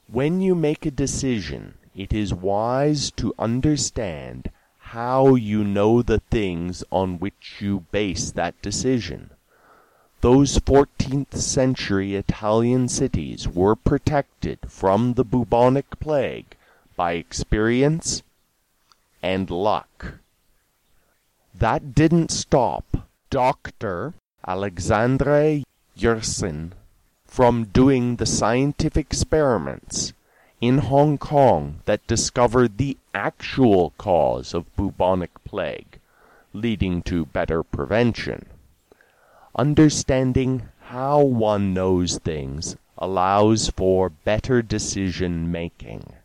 When you make a decision, it is wise to understand how you know the things on which you base that decision. Those 14th century Italian cities were protected from the bubonic plague by experience and luck. That didn't stop Dr. Alexandre Yersin from doing the scientific experiments in Hong Kong that discovered the actual cause of bubonic plague, leading to better prevention. Understanding how one knows things allows for better decision making.